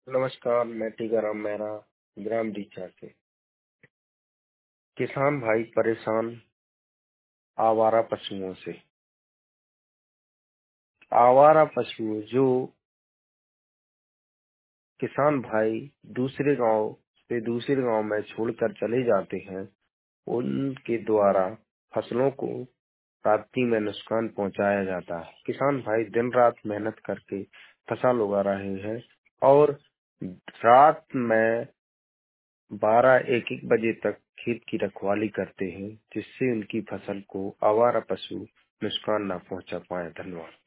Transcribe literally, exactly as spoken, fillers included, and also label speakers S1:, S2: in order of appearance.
S1: नमस्कार, मैं टीकाराम मेहरा, ग्राम डीचा से। किसान भाई परेशान आवारा पशुओं से। आवारा पशु जो किसान भाई दूसरे गांव से दूसरे गांव में छोड़कर चले जाते हैं, उनके द्वारा फसलों को प्राप्ति में नुकसान पहुंचाया जाता है। किसान भाई दिन रात मेहनत करके फसल उगा रहे हैं और रात में बारह एक एक बजे तक खेत की रखवाली करते हैं, जिससे उनकी फसल को आवारा पशु नुकसान न पहुंचा पाए। धन्यवाद।